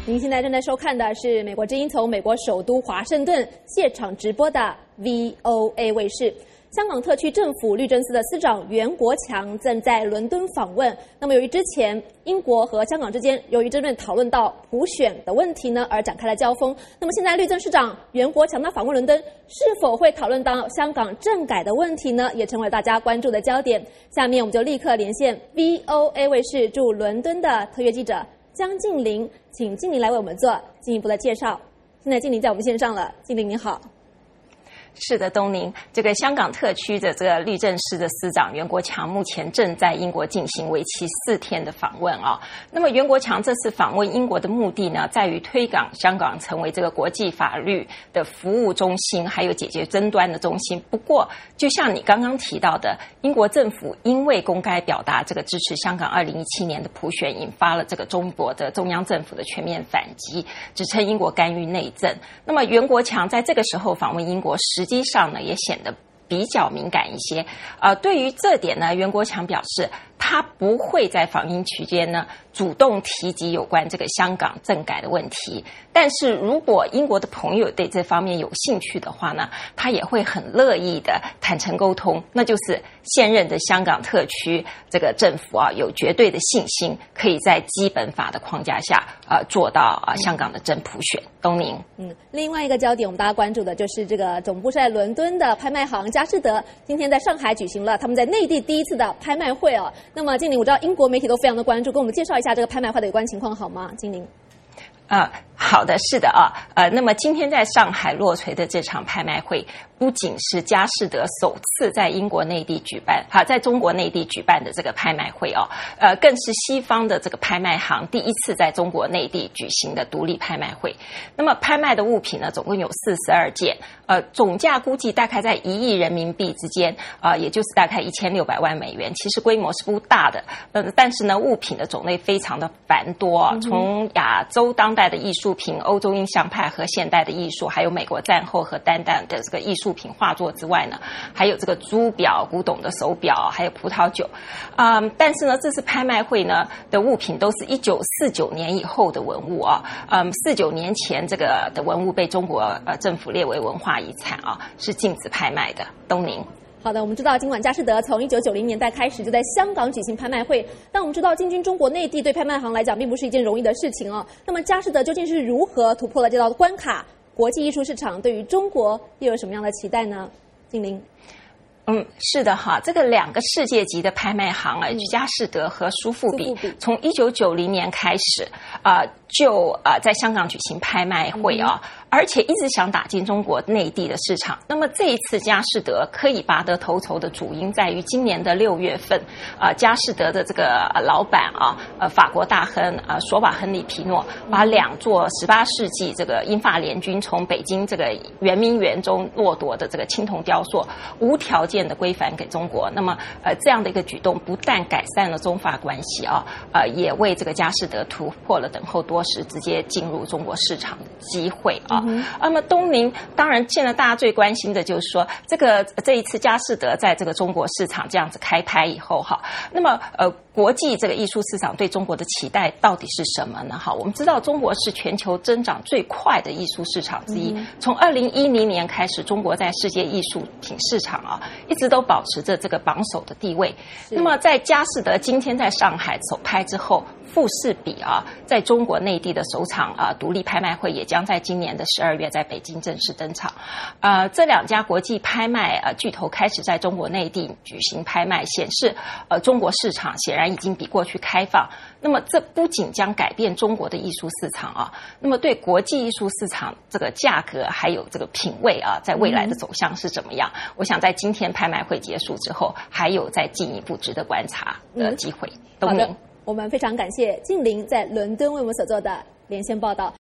您现在正在收看的是美国之音从美国首都华盛顿现场直播的 VOA 卫视。香港特区政府律政司的司长袁国强正在伦敦访问。那么，由于之前英国和香港之间由于争论讨论到普选的问题呢，而展开了交锋。那么，现在律政司长袁国强的访问伦敦，是否会讨论到香港政改的问题呢？也成为大家关注的焦点。下面我们就立刻连线 VOA 卫视驻伦敦的特约记者江静玲，请静玲来为我们做进一步的介绍。现在静玲在我们线上了，静玲你好。 是的，东宁，这个香港特区的这个律政司的司长袁国强目前正在英国进行为期4天的访问啊。那么袁国强这次访问英国的目的呢，在于推广香港成为这个国际法律的服务中心，还有解决争端的中心。不过，就像你刚刚提到的，英国政府因为公开表达这个支持香港2017年的普选，引发了这个中国的中央政府的全面反击，指称英国干预内政。那么袁国强在这个时候访问英国，实际上呢也显得比较敏感一些。对于这点呢，袁国强表示，他不会在访英期间呢主动提及有关这个香港政改的问题。但是如果英国的朋友对这方面有兴趣的话呢，他也会很乐意的坦诚沟通。那就是现任的香港特区这个政府啊，有绝对的信心，可以在基本法的框架下做到香港的真普选。东宁， 另外一个焦点我们大家关注的就是这个总部是在伦敦的拍卖行佳士得，今天在上海举行了他们在内地第一次的拍卖会哦。那么静玲，我知道英国媒体都非常的关注，跟我们介绍一下这个拍卖会的有关情况好吗？静玲。 好的，是的那么今天在上海落锤的这场拍卖会，不仅是佳士得首次在英国内地举办，在中国内地举办的这个拍卖会更是西方的这个拍卖行第一次在中国内地举行的独立拍卖会。那么拍卖的物品呢，总共有42件，总价估计大概在1亿人民币之间，也就是大概1600万美元。其实规模是不大的，但是呢，物品的种类非常的繁多，从亚洲当代的艺术品、欧洲印象派和现代的艺术，还有美国战后和当代的这个艺术品画作之外呢，还有这个珠表、古董的手表，还有葡萄酒。但是呢，这次拍卖会呢的物品都是1949年以后的文物49年前这个的文物被中国政府列为文化遗产是禁止拍卖的。东宁。 好的，我们知道尽管佳士得从1990年代开始就在香港举行拍卖会，但我们知道进军中国内地对拍卖行来讲并不是一件容易的事情那么佳士得究竟是如何突破了这道关卡？国际艺术市场对于中国又有什么样的期待呢？静玲。 是的这个2个世界级的拍卖行佳士得和苏富比，从1990年开始就在香港举行拍卖会而且一直想打进中国内地的市场。那么这一次佳士得可以拔得头筹的主因在于今年的6月份，佳士得的这个老板法国大亨索瓦亨利皮诺把2座18世纪这个英法联军从北京这个圆明园中掠夺的这个青铜雕塑无条件的归还给中国。那么这样的一个举动不但改善了中法关系也为这个佳士得突破了等候多时直接进入中国市场的机会那么东宁，当然现在大家最关心的就是说这一次佳士得在这个中国市场这样子开拍以后那么国际这个艺术市场对中国的期待到底是什么呢？我们知道中国是全球增长最快的艺术市场之一，从2010年开始，中国在世界艺术品市场一直都保持着这个榜首的地位。那么在佳士得今天在上海首拍之后，富士比在中国内地的首场独立拍卖会也将在今年的12月在北京正式登场。这2家国际拍卖巨头开始在中国内地举行拍卖，显示中国市场显然已经比过去开放。那么这不仅将改变中国的艺术市场那么对国际艺术市场这个价格还有这个品味在未来的走向是怎么样？我想在今天拍卖会结束之后，还有再进一步值得观察的机会。 好的，我们非常感谢静玲在伦敦为我们所做的连线报道。